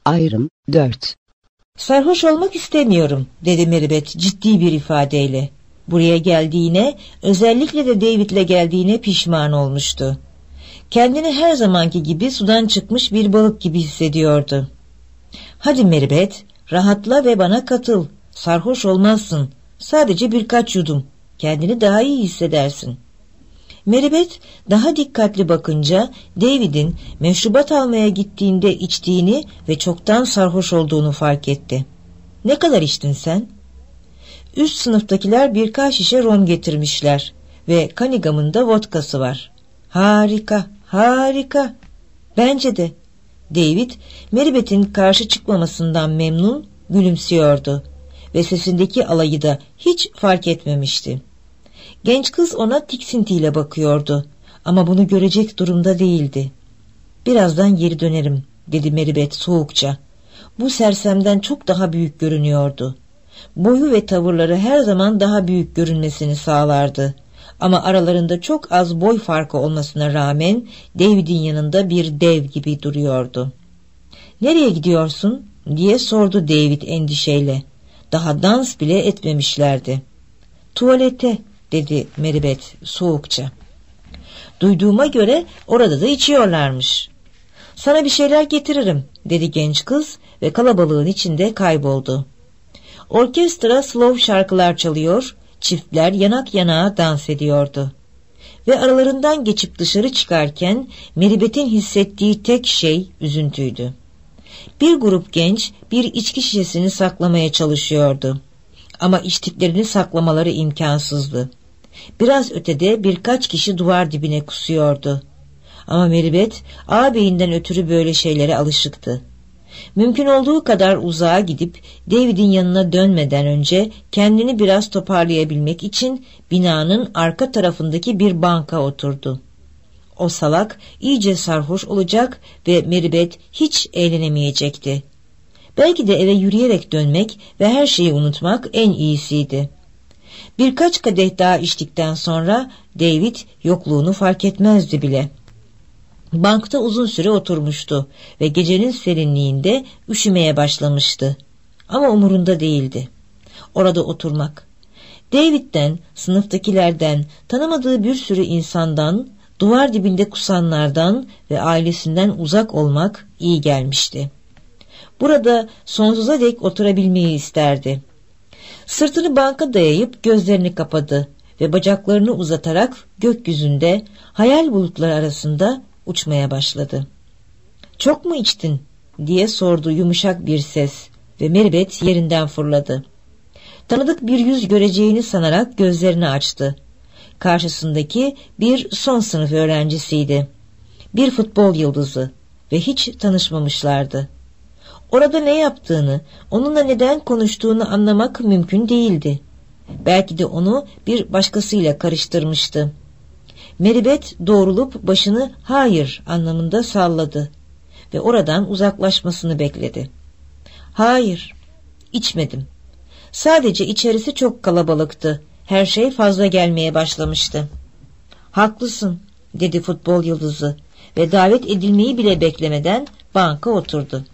Ayrım 4. Sarhoş olmak istemiyorum, dedi Meribeth ciddi bir ifadeyle. Buraya geldiğine, özellikle de David'le geldiğine pişman olmuştu. Kendini her zamanki gibi sudan çıkmış bir balık gibi hissediyordu. Hadi Meribeth, rahatla ve bana katıl. Sarhoş olmazsın. Sadece birkaç yudum. Kendini daha iyi hissedersin. Meribeth daha dikkatli bakınca David'in meşrubat almaya gittiğinde içtiğini ve çoktan sarhoş olduğunu fark etti. Ne kadar içtin sen? Üst sınıftakiler birkaç şişe rom getirmişler ve Cunningham'ın da vodkası var. Harika, harika. Bence de. David, Meribeth'in karşı çıkmamasından memnun, gülümsüyordu ve sesindeki alayı da hiç fark etmemişti. Genç kız ona tiksintiyle bakıyordu ama bunu görecek durumda değildi. Birazdan geri dönerim, dedi Meribeth soğukça. Bu sersemden çok daha büyük görünüyordu. Boyu ve tavırları her zaman daha büyük görünmesini sağlardı. Ama aralarında çok az boy farkı olmasına rağmen David'in yanında bir dev gibi duruyordu. "Nereye gidiyorsun?" diye sordu David endişeyle. Daha dans bile etmemişlerdi. "Tuvalete," dedi Meribeth soğukça. "Duyduğuma göre orada da içiyorlarmış." "Sana bir şeyler getiririm," dedi genç kız ve kalabalığın içinde kayboldu. Orkestra slow şarkılar çalıyor, çiftler yanak yanağa dans ediyordu. Ve aralarından geçip dışarı çıkarken Meribeth'in hissettiği tek şey üzüntüydü. Bir grup genç bir içki şişesini saklamaya çalışıyordu. Ama içtiklerini saklamaları imkansızdı. Biraz ötede birkaç kişi duvar dibine kusuyordu. Ama Meribeth ağabeyinden ötürü böyle şeylere alışıktı. Mümkün olduğu kadar uzağa gidip David'in yanına dönmeden önce kendini biraz toparlayabilmek için binanın arka tarafındaki bir banka oturdu. O salak iyice sarhoş olacak ve Meribeth hiç eğlenemeyecekti. Belki de eve yürüyerek dönmek ve her şeyi unutmak en iyisiydi. Birkaç kadeh daha içtikten sonra David yokluğunu fark etmezdi bile. Bankta uzun süre oturmuştu ve gecenin serinliğinde üşümeye başlamıştı. Ama umurunda değildi. Orada oturmak. David'den, sınıftakilerden, tanımadığı bir sürü insandan, duvar dibinde kusanlardan ve ailesinden uzak olmak iyi gelmişti. Burada sonsuza dek oturabilmeyi isterdi. Sırtını banka dayayıp gözlerini kapadı ve bacaklarını uzatarak gökyüzünde, hayal bulutları arasında uçmaya başladı. "Çok mu içtin?" diye sordu yumuşak bir ses ve Meribeth yerinden fırladı. Tanıdık bir yüz göreceğini sanarak gözlerini açtı. Karşısındaki bir son sınıf öğrencisiydi. Bir futbol yıldızı ve hiç tanışmamışlardı. Orada ne yaptığını, onunla neden konuştuğunu anlamak mümkün değildi. Belki de onu bir başkasıyla karıştırmıştı. Meribeth doğrulup başını hayır anlamında salladı ve oradan uzaklaşmasını bekledi. "Hayır, içmedim. Sadece içerisi çok kalabalıktı. Her şey fazla gelmeye başlamıştı." "Haklısın," dedi futbol yıldızı ve davet edilmeyi bile beklemeden banka oturdu.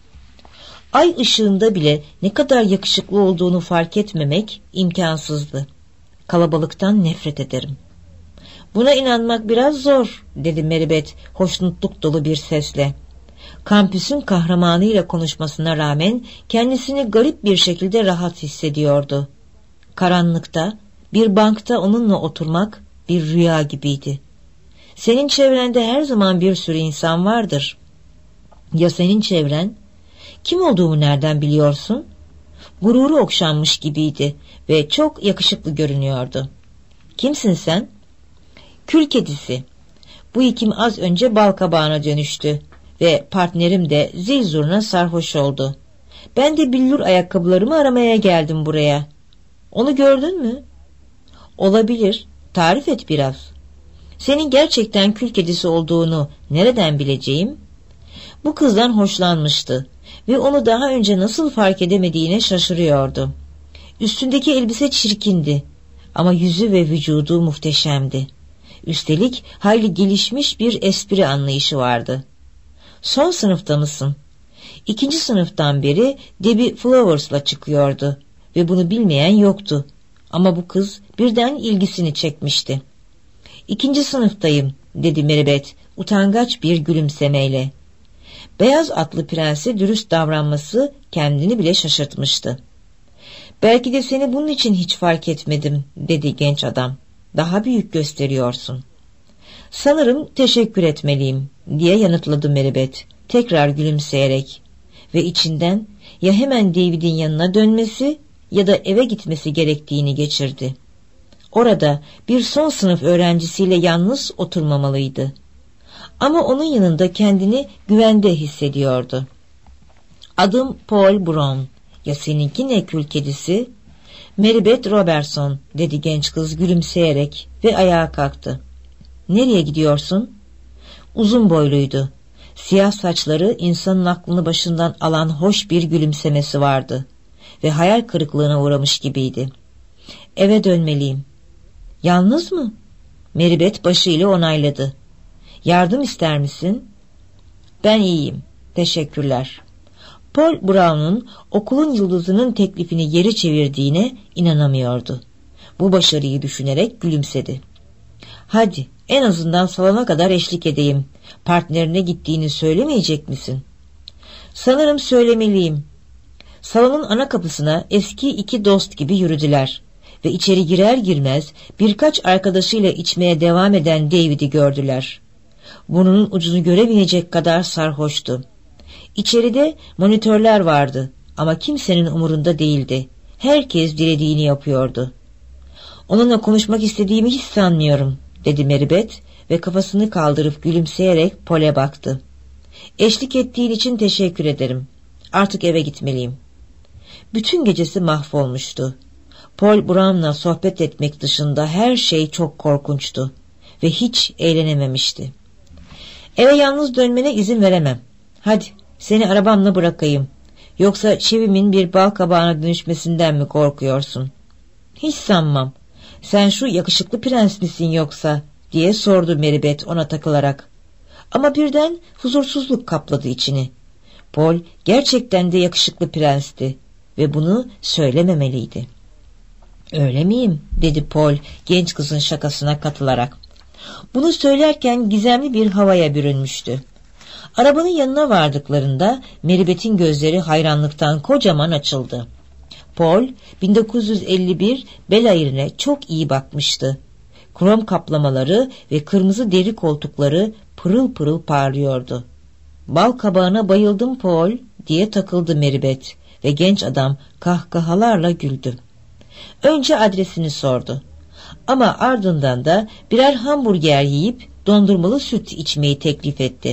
Ay ışığında bile ne kadar yakışıklı olduğunu fark etmemek imkansızdı. "Kalabalıktan nefret ederim." "Buna inanmak biraz zor," dedi Meribeth hoşnutluk dolu bir sesle. Kampüsün kahramanıyla konuşmasına rağmen kendisini garip bir şekilde rahat hissediyordu. Karanlıkta, bir bankta onunla oturmak bir rüya gibiydi. Senin çevrende her zaman bir sürü insan vardır. Ya senin çevren? Kim olduğumu nereden biliyorsun? Gururu okşanmış gibiydi ve çok yakışıklı görünüyordu. "Kimsin sen?" "Kül kedisi. Bu ikim az önce balkabağına dönüştü ve partnerim de zil zurna sarhoş oldu. Ben de billur ayakkabılarımı aramaya geldim buraya." "Onu gördün mü?" "Olabilir. Tarif et biraz." "Senin gerçekten kül kedisi olduğunu nereden bileceğim?" Bu kızdan hoşlanmıştı ve onu daha önce nasıl fark edemediğine şaşırıyordu. Üstündeki elbise çirkindi ama yüzü ve vücudu muhteşemdi. Üstelik hayli gelişmiş bir espri anlayışı vardı. "Son sınıfta mısın? 2. sınıftan beri Debbie Flowers'la çıkıyordu ve bunu bilmeyen yoktu. Ama bu kız birden ilgisini çekmişti. 2. sınıftayım, dedi Meribeth utangaç bir gülümsemeyle. Beyaz atlı prense dürüst davranması kendini bile şaşırtmıştı. Belki de seni bunun için hiç fark etmedim, dedi genç adam. Daha büyük gösteriyorsun. Sanırım teşekkür etmeliyim, diye yanıtladı Meribeth, tekrar gülümseyerek. Ve içinden ya hemen David'in yanına dönmesi ya da eve gitmesi gerektiğini geçirdi. Orada bir son sınıf öğrencisiyle yalnız oturmamalıydı. Ama onun yanında kendini güvende hissediyordu. Adım Paul Brown. Ya seninki ne kül kedisi? Meribeth Robertson, dedi genç kız gülümseyerek ve ayağa kalktı. Nereye gidiyorsun? Uzun boyluydu. Siyah saçları insanın aklını başından alan hoş bir gülümsemesi vardı ve hayal kırıklığına uğramış gibiydi. Eve dönmeliyim. Yalnız mı? Meribeth başıyla onayladı. Yardım ister misin? Ben iyiyim, teşekkürler. Paul Brown'un okulun yıldızının teklifini geri çevirdiğine inanamıyordu. Bu başarıyı düşünerek gülümsedi. Hadi en azından salona kadar eşlik edeyim. Partnerine gittiğini söylemeyecek misin? Sanırım söylemeliyim. Salonun ana kapısına eski 2 dost gibi yürüdüler ve içeri girer girmez birkaç arkadaşıyla içmeye devam eden David'i gördüler. Burnunun ucunu göremeyecek kadar sarhoştu. İçeride monitörler vardı ama kimsenin umurunda değildi. Herkes dilediğini yapıyordu. Onunla konuşmak istediğimi hiç sanmıyorum, dedi Meribeth ve kafasını kaldırıp gülümseyerek Paul'e baktı. Eşlik ettiğin için teşekkür ederim. Artık eve gitmeliyim. Bütün gecesi mahvolmuştu. Paul Brown'la sohbet etmek dışında her şey çok korkunçtu ve hiç eğlenememişti. Eve yalnız dönmene izin veremem. Hadi seni arabamla bırakayım. Yoksa çevimin bir bal kabağına dönüşmesinden mi korkuyorsun? Hiç sanmam. Sen şu yakışıklı prens misin yoksa? Diye sordu Meribeth ona takılarak. Ama birden huzursuzluk kapladı içini. Paul gerçekten de yakışıklı prensti ve bunu söylememeliydi. Öyle miyim? Dedi Paul genç kızın şakasına katılarak. Bunu söylerken gizemli bir havaya bürünmüştü. Arabanın yanına vardıklarında Meribeth'in gözleri hayranlıktan kocaman açıldı. Paul 1951 Belair'ine çok iyi bakmıştı. Krom kaplamaları ve kırmızı deri koltukları pırıl pırıl parlıyordu. Bal kabağına bayıldım Paul, diye takıldı Meribeth ve genç adam kahkahalarla güldü. Önce adresini sordu. Ama ardından da birer hamburger yiyip dondurmalı süt içmeyi teklif etti.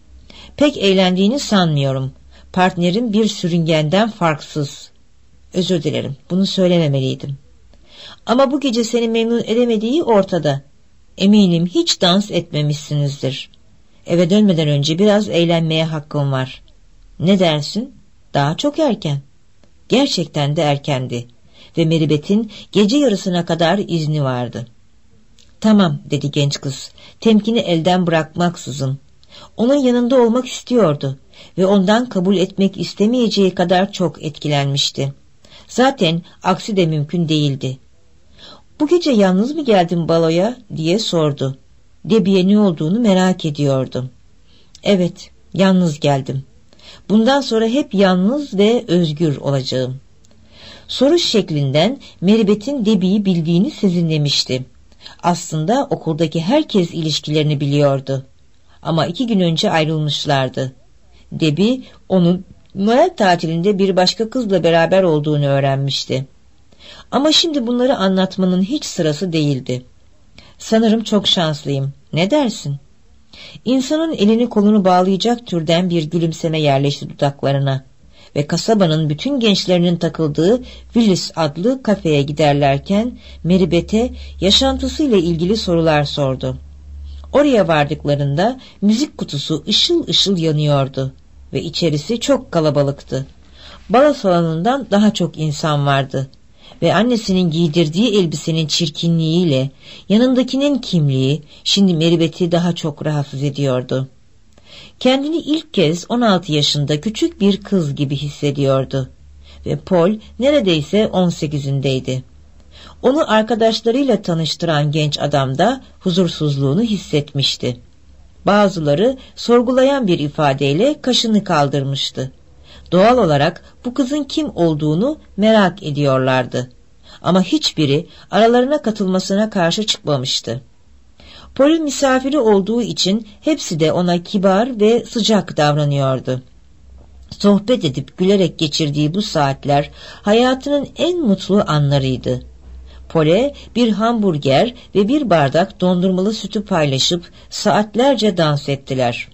Pek eğlendiğini sanmıyorum. Partnerim bir sürüngenden farksız. Özür dilerim, bunu söylememeliydim. Ama bu gece seni memnun edemediği ortada. Eminim hiç dans etmemişsinizdir. Eve dönmeden önce biraz eğlenmeye hakkım var. Ne dersin? Daha çok erken. Gerçekten de erkendi ve Meribeth'in gece yarısına kadar izni vardı. Tamam, dedi genç kız, temkini elden bırakmaksızın. Onun yanında olmak istiyordu ve ondan kabul etmek istemeyeceği kadar çok etkilenmişti. Zaten aksi de mümkün değildi. Bu gece yalnız mı geldin baloya, diye sordu. Debbie'ye ne olduğunu merak ediyordu. Evet, yalnız geldim. Bundan sonra hep yalnız ve özgür olacağım. Soru şeklinden Meribeth'in Debbie'yi bildiğini sezinlemişti. Aslında okuldaki herkes ilişkilerini biliyordu. Ama 2 gün önce ayrılmışlardı. Debbie onun Noel tatilinde bir başka kızla beraber olduğunu öğrenmişti. Ama şimdi bunları anlatmanın hiç sırası değildi. Sanırım çok şanslıyım. Ne dersin? İnsanın elini kolunu bağlayacak türden bir gülümseme yerleşti dudaklarına ve kasabanın bütün gençlerinin takıldığı Willis adlı kafeye giderlerken Meribeth'e yaşantısıyla ilgili sorular sordu. Oraya vardıklarında müzik kutusu ışıl ışıl yanıyordu ve içerisi çok kalabalıktı. Balo salonundan daha çok insan vardı ve annesinin giydirdiği elbisenin çirkinliğiyle yanındakinin kimliği şimdi Meribeth'i daha çok rahatsız ediyordu. Kendini ilk kez 16 yaşında küçük bir kız gibi hissediyordu ve Paul neredeyse 18'indeydi. Onu arkadaşlarıyla tanıştıran genç adam da huzursuzluğunu hissetmişti. Bazıları sorgulayan bir ifadeyle kaşını kaldırmıştı. Doğal olarak bu kızın kim olduğunu merak ediyorlardı. Ama hiçbiri aralarına katılmasına karşı çıkmamıştı. Paul'ün misafiri olduğu için hepsi de ona kibar ve sıcak davranıyordu. Sohbet edip gülerek geçirdiği bu saatler hayatının en mutlu anlarıydı. Paul'e bir hamburger ve bir bardak dondurmalı sütü paylaşıp saatlerce dans ettiler.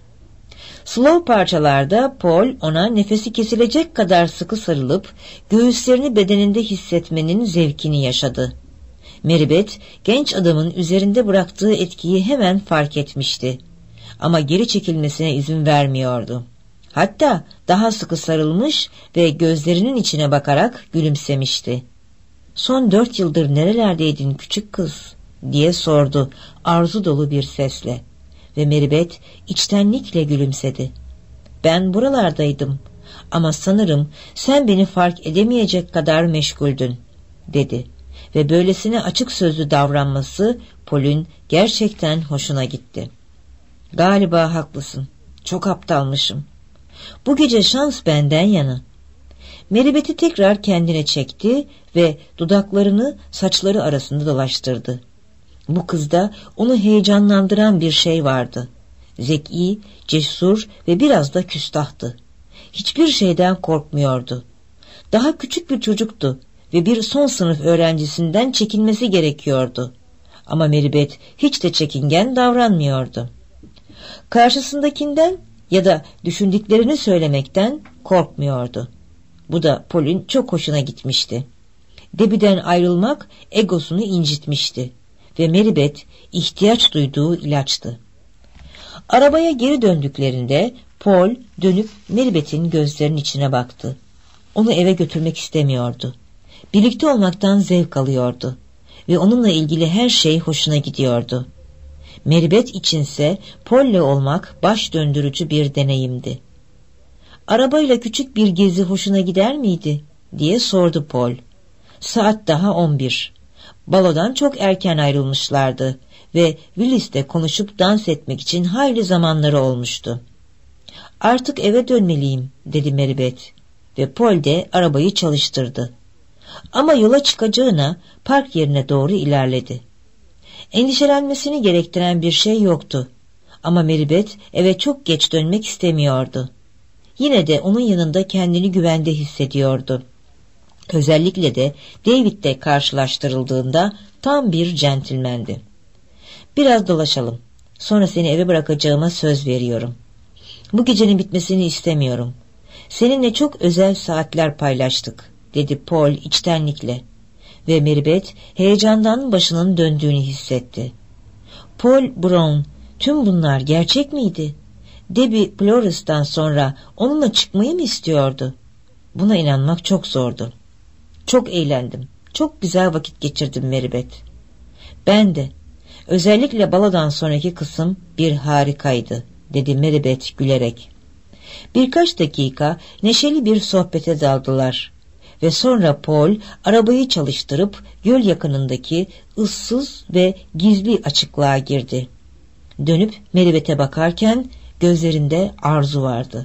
Slow parçalarda Paul ona nefesi kesilecek kadar sıkı sarılıp göğüslerini bedeninde hissetmenin zevkini yaşadı. Meribeth genç adamın üzerinde bıraktığı etkiyi hemen fark etmişti. Ama geri çekilmesine izin vermiyordu. Hatta daha sıkı sarılmış ve gözlerinin içine bakarak gülümsemişti. "Son 4 yıldır nerelerdeydin küçük kız?" diye sordu arzu dolu bir sesle ve Meribeth içtenlikle gülümsedi. "Ben buralardaydım ama sanırım sen beni fark edemeyecek kadar meşguldün," dedi ve böylesine açık sözlü davranması Paul'ün gerçekten hoşuna gitti. "Galiba haklısın, çok aptalmışım. Bu gece şans benden yana." Meribeth'i tekrar kendine çekti ve dudaklarını saçları arasında dolaştırdı. Bu kızda onu heyecanlandıran bir şey vardı. Zeki, cesur ve biraz da küstahtı. Hiçbir şeyden korkmuyordu. Daha küçük bir çocuktu ve bir son sınıf öğrencisinden çekinmesi gerekiyordu. Ama Meribeth hiç de çekingen davranmıyordu. Karşısındakinden ya da düşündüklerini söylemekten korkmuyordu. Bu da Paul'ün çok hoşuna gitmişti. Debbie'den ayrılmak egosunu incitmişti ve Meribeth ihtiyaç duyduğu ilaçtı. Arabaya geri döndüklerinde Paul dönüp Meribeth'in gözlerinin içine baktı. Onu eve götürmek istemiyordu. Birlikte olmaktan zevk alıyordu ve onunla ilgili her şey hoşuna gidiyordu. Meribeth içinse Paul'le olmak baş döndürücü bir deneyimdi. "Arabayla küçük bir gezi hoşuna gider miydi?" diye sordu Paul. Saat daha 11. Balodan çok erken ayrılmışlardı ve Willis'le konuşup dans etmek için hayli zamanları olmuştu. "Artık eve dönmeliyim," dedi Meribeth ve Paul de arabayı çalıştırdı. Ama yola çıkacağına park yerine doğru ilerledi. Endişelenmesini gerektiren bir şey yoktu. Ama Meribeth eve çok geç dönmek istemiyordu. Yine de onun yanında kendini güvende hissediyordu. Özellikle de David'le karşılaştırıldığında tam bir centilmendi. "Biraz dolaşalım. Sonra seni eve bırakacağıma söz veriyorum. Bu gecenin bitmesini istemiyorum. Seninle çok özel saatler paylaştık," dedi Paul içtenlikle. Ve Meribeth heyecandan başının döndüğünü hissetti. Paul Brown, tüm bunlar gerçek miydi? Debbie Flores'tan sonra onunla çıkmayı mı istiyordu? Buna inanmak çok zordu. "Çok eğlendim. Çok güzel vakit geçirdim Meribeth." "Ben de. Özellikle balodan sonraki kısım bir harikaydı," dedi Meribeth gülerek. Birkaç dakika neşeli bir sohbete daldılar. Ve sonra Paul arabayı çalıştırıp göl yakınındaki ıssız ve gizli açıklığa girdi. Dönüp Meribeth'e bakarken gözlerinde arzu vardı.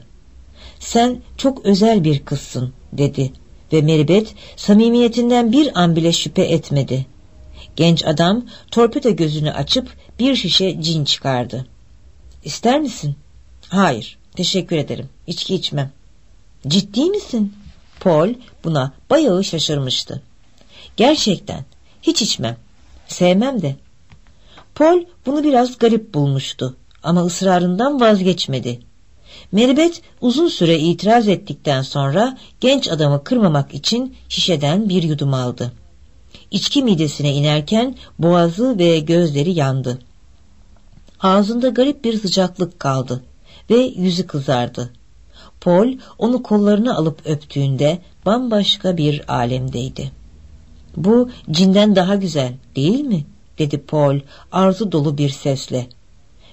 "Sen çok özel bir kızsın," dedi ve Meribeth samimiyetinden bir an bile şüphe etmedi. Genç adam torpido gözünü açıp bir şişe cin çıkardı. "İster misin?" "Hayır, teşekkür ederim. İçki içmem." "Ciddi misin?" Paul buna bayağı şaşırmıştı. "Gerçekten, hiç içmem. Sevmem de." Paul bunu biraz garip bulmuştu ama ısrarından vazgeçmedi. Meribeth uzun süre itiraz ettikten sonra genç adamı kırmamak için şişeden bir yudum aldı. İçki midesine inerken boğazı ve gözleri yandı. Ağzında garip bir sıcaklık kaldı ve yüzü kızardı. Paul onu kollarına alıp öptüğünde bambaşka bir alemdeydi. "Bu cinden daha güzel, değil mi?" dedi Paul arzu dolu bir sesle.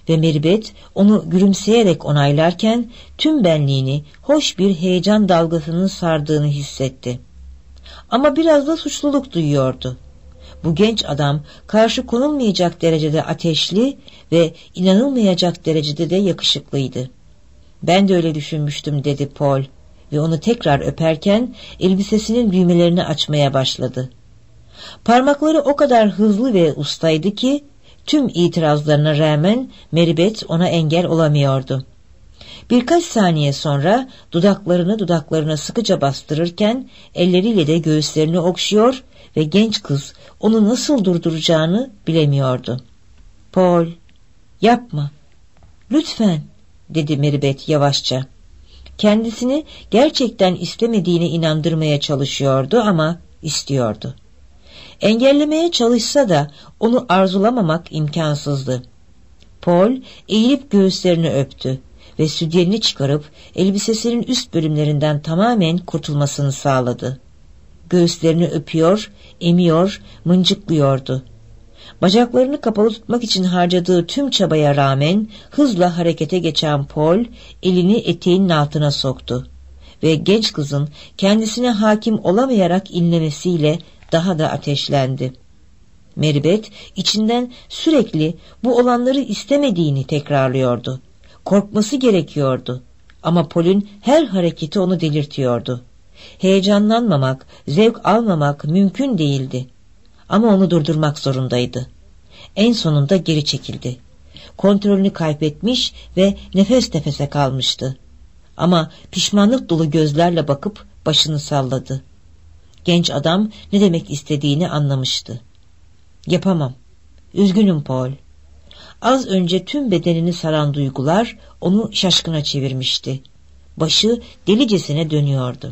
ve Meribet onu gülümseyerek onaylarken tüm benliğini hoş bir heyecan dalgasının sardığını hissetti. Ama biraz da suçluluk duyuyordu. Bu genç adam karşı konulmayacak derecede ateşli ve inanılmayacak derecede de yakışıklıydı. "Ben de öyle düşünmüştüm," dedi Paul ve onu tekrar öperken elbisesinin düğmelerini açmaya başladı. Parmakları o kadar hızlı ve ustaydı ki tüm itirazlarına rağmen Meribet ona engel olamıyordu. Birkaç saniye sonra dudaklarına sıkıca bastırırken elleriyle de göğüslerini okşuyor ve genç kız onu nasıl durduracağını bilemiyordu. "Paul, yapma, lütfen," dedi Meribet yavaşça. Kendisini gerçekten istemediğine inandırmaya çalışıyordu ama istiyordu. Engellemeye çalışsa da onu arzulamamak imkansızdı. Paul eğilip göğüslerini öptü ve sütyenini çıkarıp elbisesinin üst bölümlerinden tamamen kurtulmasını sağladı. Göğüslerini öpüyor, emiyor, mıncıklıyordu. Bacaklarını kapalı tutmak için harcadığı tüm çabaya rağmen hızla harekete geçen Paul elini eteğinin altına soktu ve genç kızın kendisine hakim olamayarak inlemesiyle daha da ateşlendi. Meribet içinden sürekli bu olanları istemediğini tekrarlıyordu. Korkması gerekiyordu ama Paul'ün her hareketi onu delirtiyordu. Heyecanlanmamak, zevk almamak mümkün değildi. Ama onu durdurmak zorundaydı. En sonunda geri çekildi. Kontrolünü kaybetmiş ve nefes nefese kalmıştı. Ama pişmanlık dolu gözlerle bakıp başını salladı. Genç adam ne demek istediğini anlamıştı. "Yapamam. Üzgünüm Paul." Az önce tüm bedenini saran duygular onu şaşkına çevirmişti. Başı delicesine dönüyordu.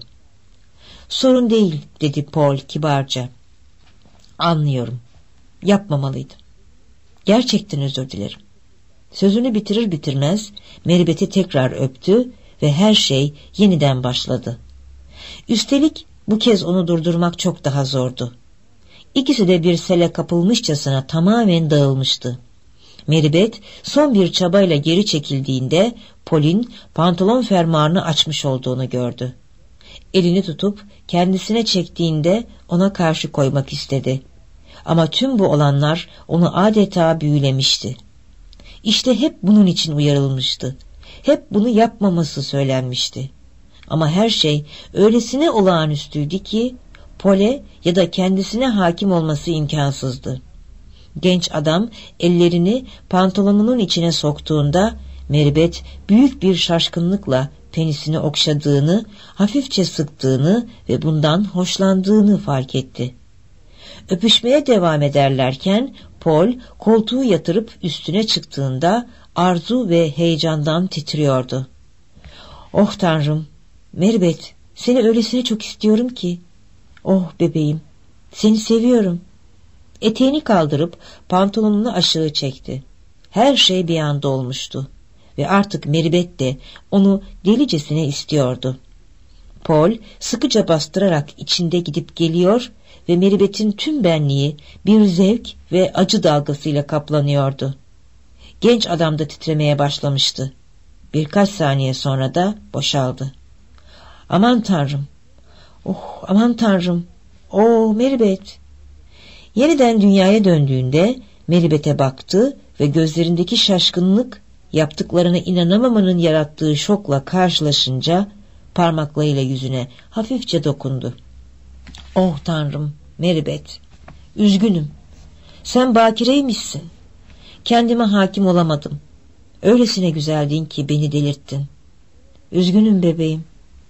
"Sorun değil," dedi Paul kibarca. "Anlıyorum. Yapmamalıydım. Gerçekten özür dilerim." Sözünü bitirir bitirmez Meribet'i tekrar öptü ve her şey yeniden başladı. Üstelik bu kez onu durdurmak çok daha zordu. İkisi de bir sele kapılmışçasına tamamen dağılmıştı. Meribet son bir çabayla geri çekildiğinde Paul'in pantolon fermuarını açmış olduğunu gördü. Elini tutup kendisine çektiğinde ona karşı koymak istedi. Ama tüm bu olanlar onu adeta büyülemişti. İşte hep bunun için uyarılmıştı. Hep bunu yapmaması söylenmişti. Ama her şey öylesine olağanüstüydü ki Paul'e ya da kendisine hakim olması imkansızdı. Genç adam ellerini pantolonunun içine soktuğunda Meribet büyük bir şaşkınlıkla penisini okşadığını, hafifçe sıktığını ve bundan hoşlandığını fark etti. Öpüşmeye devam ederlerken Paul koltuğu yatırıp üstüne çıktığında arzu ve heyecandan titriyordu. "Oh Tanrım, Meribet, seni öylesine çok istiyorum ki. Oh bebeğim, seni seviyorum." Eteğini kaldırıp pantolonunu aşağı çekti. Her şey bir anda olmuştu ve artık Meribet de onu delicesine istiyordu. Paul sıkıca bastırarak içinde gidip geliyor ve Meribet'in tüm benliği bir zevk ve acı dalgasıyla kaplanıyordu. Genç adam da titremeye başlamıştı. Birkaç saniye sonra da boşaldı. "Aman Tanrım, oh aman Tanrım, oh Meribet." Yeniden dünyaya döndüğünde Meribet'e baktı ve gözlerindeki şaşkınlık yaptıklarına inanamamanın yarattığı şokla karşılaşınca parmaklarıyla yüzüne hafifçe dokundu. "Oh Tanrım, Meribet, üzgünüm. Sen bakireymişsin. Kendime hakim olamadım. Öylesine güzeldin ki beni delirttin. Üzgünüm bebeğim."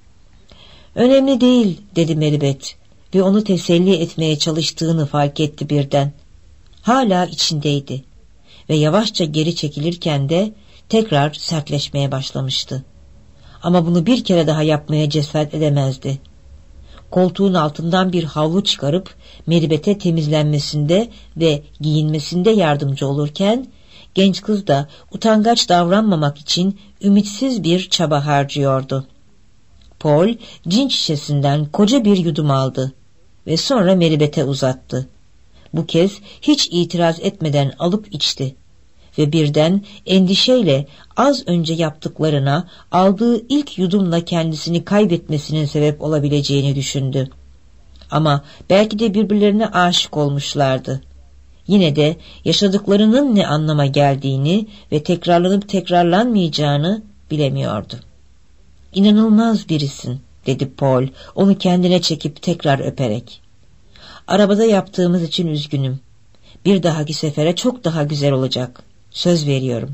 "Önemli değil," dedi Meribet ve onu teselli etmeye çalıştığını fark etti birden. Hala içindeydi ve yavaşça geri çekilirken de tekrar sertleşmeye başlamıştı. Ama bunu bir kere daha yapmaya cesaret edemezdi. Koltuğun altından bir havlu çıkarıp Meribet'e temizlenmesinde ve giyinmesinde yardımcı olurken genç kız da utangaç davranmamak için ümitsiz bir çaba harcıyordu. Paul cin şişesinden koca bir yudum aldı ve sonra Meribet'e uzattı. Bu kez hiç itiraz etmeden alıp içti ve birden endişeyle az önce yaptıklarına aldığı ilk yudumla kendisini kaybetmesinin sebep olabileceğini düşündü. Ama belki de birbirlerine aşık olmuşlardı. Yine de yaşadıklarının ne anlama geldiğini ve tekrarlanıp tekrarlanmayacağını bilemiyordu. "İnanılmaz birisin," dedi Paul, onu kendine çekip tekrar öperek. "Arabada yaptığımız için üzgünüm. Bir dahaki sefere çok daha güzel olacak. Söz veriyorum.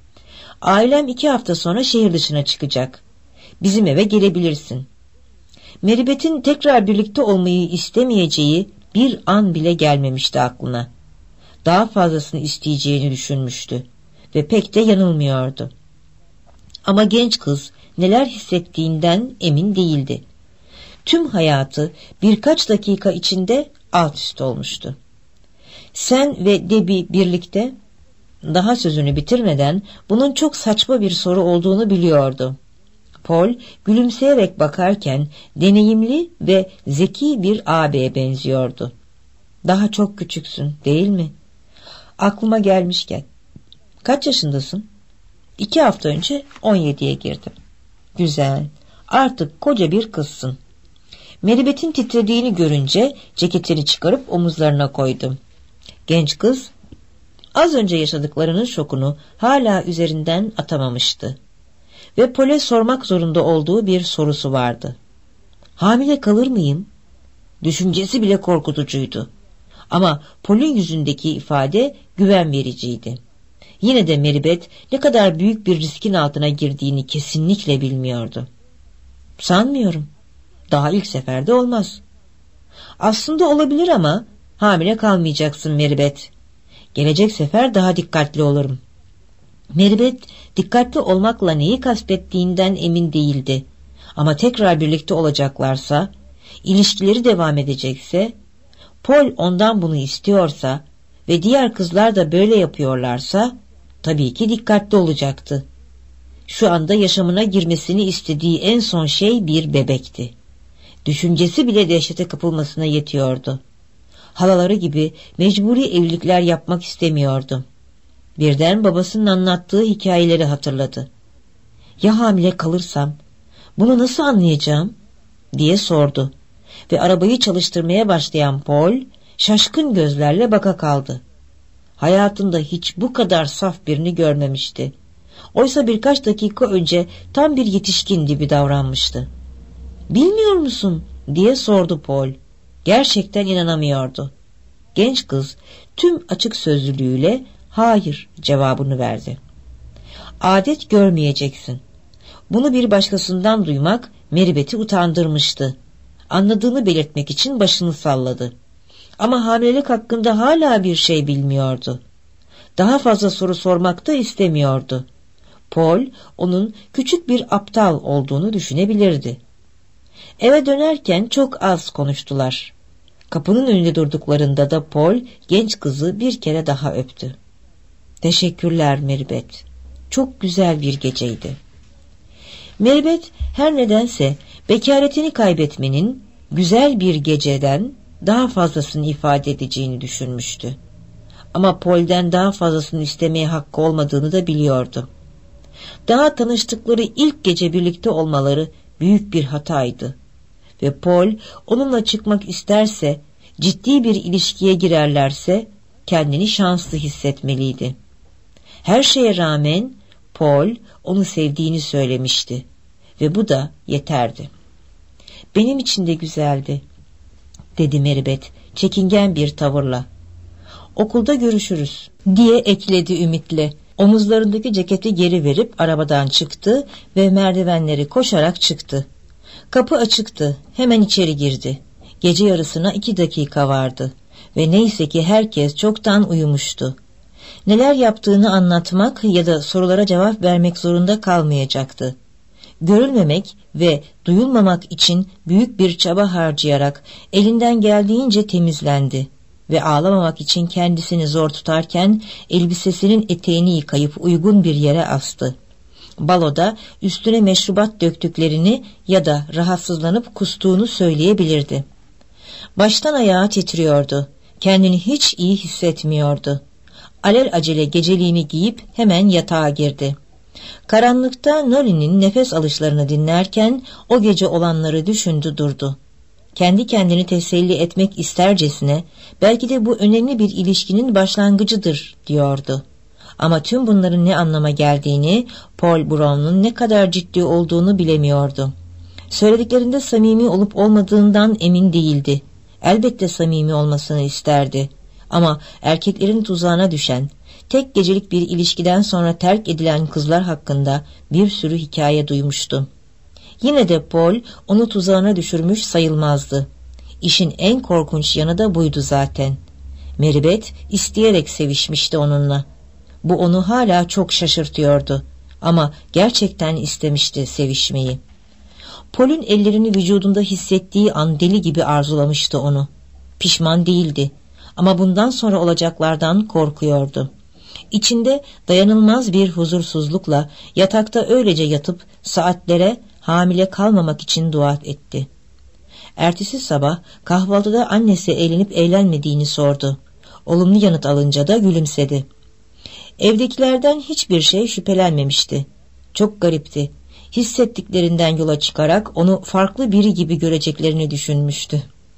Ailem 2 hafta sonra şehir dışına çıkacak. Bizim eve gelebilirsin." Meribet'in tekrar birlikte olmayı istemeyeceği bir an bile gelmemişti aklına. Daha fazlasını isteyeceğini düşünmüştü ve pek de yanılmıyordu. Ama genç kız neler hissettiğinden emin değildi. Tüm hayatı birkaç dakika içinde alt üst olmuştu. "Sen ve Debbie birlikte..." Daha sözünü bitirmeden bunun çok saçma bir soru olduğunu biliyordu. Paul gülümseyerek bakarken deneyimli ve zeki bir ağabeye benziyordu. "Daha çok küçüksün, değil mi? Aklıma gelmişken, kaç yaşındasın?" 2 hafta önce 17'ye girdim." "Güzel, artık koca bir kızsın." Meribet'in titrediğini görünce ceketini çıkarıp omuzlarına koydu. Genç kız az önce yaşadıklarının şokunu hala üzerinden atamamıştı. Ve Paul'e sormak zorunda olduğu bir sorusu vardı. "Hamile kalır mıyım?" Düşüncesi bile korkutucuydu. Ama Paul'ün yüzündeki ifade güven vericiydi. Yine de Meribet ne kadar büyük bir riskin altına girdiğini kesinlikle bilmiyordu. "Sanmıyorum. Daha ilk seferde olmaz." "Aslında olabilir ama hamile kalmayacaksın Meribet. Gelecek sefer daha dikkatli olurum." Meribet dikkatli olmakla neyi kastettiğinden emin değildi. Ama tekrar birlikte olacaklarsa, ilişkileri devam edecekse, Paul ondan bunu istiyorsa ve diğer kızlar da böyle yapıyorlarsa, tabii ki dikkatli olacaktı. Şu anda yaşamına girmesini istediği en son şey bir bebekti. Düşüncesi bile dehşete kapılmasına yetiyordu. Halaları gibi mecburi evlilikler yapmak istemiyordu. Birden babasının anlattığı hikayeleri hatırladı. "Ya hamile kalırsam, bunu nasıl anlayacağım?" diye sordu. Ve arabayı çalıştırmaya başlayan Paul şaşkın gözlerle baka kaldı. Hayatında hiç bu kadar saf birini görmemişti. Oysa birkaç dakika önce tam bir yetişkin gibi davranmıştı. "Bilmiyor musun?" diye sordu Paul. Gerçekten inanamıyordu. Genç kız tüm açık sözlülüğüyle "hayır" cevabını verdi. "Adet görmeyeceksin." Bunu bir başkasından duymak Meribet'i utandırmıştı. Anladığını belirtmek için başını salladı. Ama hamilelik hakkında hala bir şey bilmiyordu. Daha fazla soru sormak da istemiyordu. Paul onun küçük bir aptal olduğunu düşünebilirdi. Eve dönerken çok az konuştular. Kapının önünde durduklarında da Paul genç kızı bir kere daha öptü. "Teşekkürler Meribet. Çok güzel bir geceydi." Meribet her nedense bekaretini kaybetmenin güzel bir geceden daha fazlasını ifade edeceğini düşünmüştü. Ama Paul'den daha fazlasını istemeye hakkı olmadığını da biliyordu. Daha tanıştıkları ilk gece birlikte olmaları büyük bir hataydı. Ve Paul onunla çıkmak isterse, ciddi bir ilişkiye girerlerse kendini şanslı hissetmeliydi. Her şeye rağmen Paul onu sevdiğini söylemişti ve bu da yeterdi. "Benim için de güzeldi," dedi Meribet çekingen bir tavırla. "Okulda görüşürüz," diye ekledi ümitle. Omuzlarındaki ceketi geri verip arabadan çıktı ve merdivenleri koşarak çıktı. Kapı açıktı, hemen içeri girdi. Gece yarısına 2 dakika vardı ve neyse ki herkes çoktan uyumuştu. Neler yaptığını anlatmak ya da sorulara cevap vermek zorunda kalmayacaktı. Görülmemek ve duyulmamak için büyük bir çaba harcayarak elinden geldiğince temizlendi ve ağlamamak için kendisini zor tutarken elbisesinin eteğini yıkayıp uygun bir yere astı. Baloda üstüne meşrubat döktüklerini ya da rahatsızlanıp kustuğunu söyleyebilirdi. Baştan ayağa titriyordu. Kendini hiç iyi hissetmiyordu. Alelacele geceliğini giyip hemen yatağa girdi. Karanlıkta Noli'nin nefes alışlarını dinlerken o gece olanları düşündü durdu. Kendi kendini teselli etmek istercesine belki de bu önemli bir ilişkinin başlangıcıdır diyordu. Ama tüm bunların ne anlama geldiğini, Paul Brown'un ne kadar ciddi olduğunu bilemiyordu. Söylediklerinde samimi olup olmadığından emin değildi. Elbette samimi olmasını isterdi. Ama erkeklerin tuzağına düşen, tek gecelik bir ilişkiden sonra terk edilen kızlar hakkında bir sürü hikaye duymuştu. Yine de Paul onu tuzağına düşürmüş sayılmazdı. İşin en korkunç yanı da buydu zaten. Meribeth isteyerek sevişmişti onunla. Bu onu hala çok şaşırtıyordu. Ama gerçekten istemişti sevişmeyi. Paul'ün ellerini vücudunda hissettiği an deli gibi arzulamıştı onu. Pişman değildi ama bundan sonra olacaklardan korkuyordu. İçinde dayanılmaz bir huzursuzlukla yatakta öylece yatıp saatlere hamile kalmamak için dua etti. Ertesi sabah kahvaltıda annesi eğlenip eğlenmediğini sordu. Olumlu yanıt alınca da gülümsedi. Evdekilerden hiçbir şey şüphelenmemişti. Çok garipti. Hissettiklerinden yola çıkarak onu farklı biri gibi göreceklerini düşünmüştü.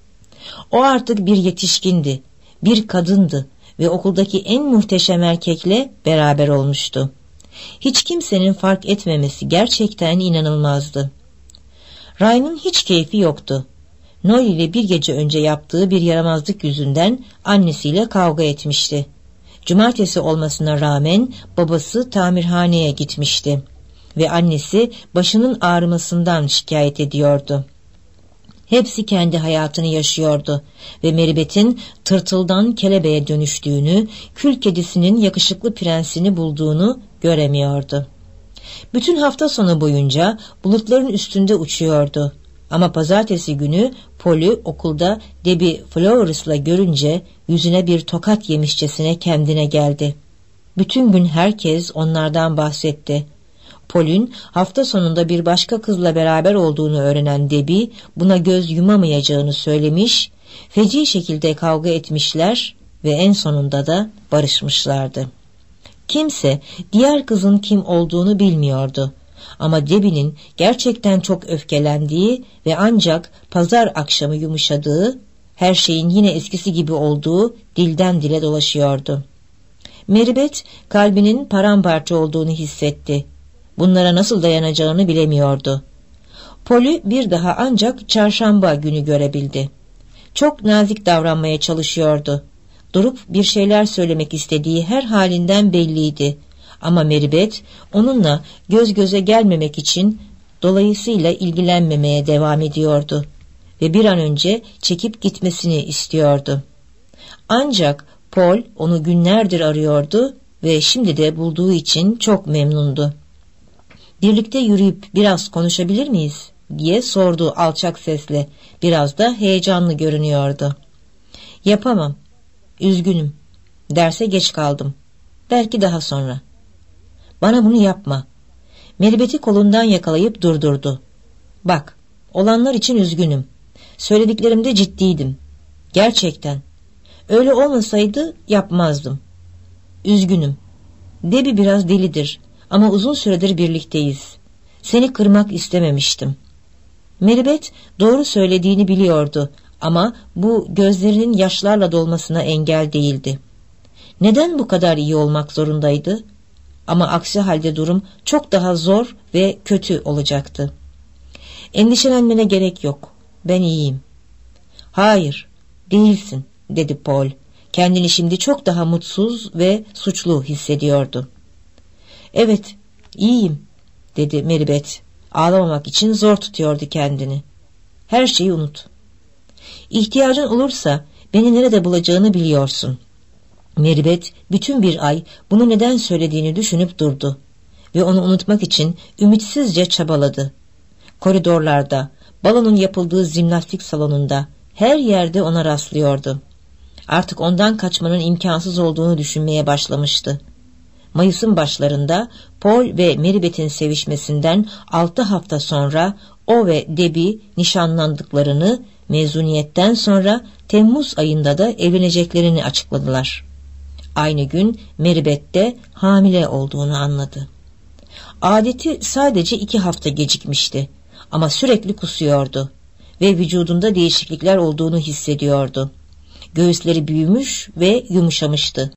O artık bir yetişkindi, bir kadındı ve okuldaki en muhteşem erkekle beraber olmuştu. Hiç kimsenin fark etmemesi gerçekten inanılmazdı. Ryan'ın hiç keyfi yoktu. Noel ile bir gece önce yaptığı bir yaramazlık yüzünden annesiyle kavga etmişti. Cumartesi olmasına rağmen babası tamirhaneye gitmişti ve annesi başının ağrımasından şikayet ediyordu. Hepsi kendi hayatını yaşıyordu ve Meribeth'in tırtıldan kelebeğe dönüştüğünü, kül kedisinin yakışıklı prensini bulduğunu göremiyordu. Bütün hafta sonu boyunca bulutların üstünde uçuyordu. Ama pazartesi günü Paul'ü okulda Debbie Flowers'la görünce yüzüne bir tokat yemişçesine kendine geldi. Bütün gün herkes onlardan bahsetti. Paul'ün hafta sonunda bir başka kızla beraber olduğunu öğrenen Debbie buna göz yumamayacağını söylemiş, feci şekilde kavga etmişler ve en sonunda da barışmışlardı. Kimse diğer kızın kim olduğunu bilmiyordu. Ama Debbie'nin gerçekten çok öfkelendiği ve ancak pazar akşamı yumuşadığı, her şeyin yine eskisi gibi olduğu dilden dile dolaşıyordu. Meribeth kalbinin paramparça olduğunu hissetti. Bunlara nasıl dayanacağını bilemiyordu. Paul'ü bir daha ancak çarşamba günü görebildi. Çok nazik davranmaya çalışıyordu. Durup bir şeyler söylemek istediği her halinden belliydi. Ama Meribeth onunla göz göze gelmemek için dolayısıyla ilgilenmemeye devam ediyordu ve bir an önce çekip gitmesini istiyordu. Ancak Paul onu günlerdir arıyordu ve şimdi de bulduğu için çok memnundu. "Birlikte yürüyüp biraz konuşabilir miyiz?" diye sordu alçak sesle. Biraz da heyecanlı görünüyordu. "Yapamam. Üzgünüm. Derse geç kaldım. Belki daha sonra." "Bana bunu yapma." Meribeth'i kolundan yakalayıp durdurdu. "Bak, olanlar için üzgünüm. Söylediklerimde ciddiydim. Gerçekten. Öyle olmasaydı yapmazdım. Üzgünüm. Debbie biraz delidir ama uzun süredir birlikteyiz. Seni kırmak istememiştim." Meribeth doğru söylediğini biliyordu ama bu gözlerinin yaşlarla dolmasına engel değildi. Neden bu kadar iyi olmak zorundaydı? Ama aksi halde durum çok daha zor ve kötü olacaktı. "Endişelenmene gerek yok. Ben iyiyim." "Hayır, değilsin," dedi Paul. Kendini şimdi çok daha mutsuz ve suçlu hissediyordu. "Evet, iyiyim," dedi Meribeth. Ağlamamak için zor tutuyordu kendini. "Her şeyi unut. İhtiyacın olursa beni nerede bulacağını biliyorsun." Meribeth bütün bir ay bunu neden söylediğini düşünüp durdu ve onu unutmak için ümitsizce çabaladı. Koridorlarda, balonun yapıldığı jimnastik salonunda, her yerde ona rastlıyordu. Artık ondan kaçmanın imkansız olduğunu düşünmeye başlamıştı. Mayıs'ın başlarında Paul ve Meribeth'in sevişmesinden 6 hafta sonra o ve Debbie nişanlandıklarını, mezuniyetten sonra Temmuz ayında da evleneceklerini açıkladılar. Aynı gün Meribeth de hamile olduğunu anladı. Adeti sadece 2 hafta gecikmişti ama sürekli kusuyordu ve vücudunda değişiklikler olduğunu hissediyordu. Göğüsleri büyümüş ve yumuşamıştı.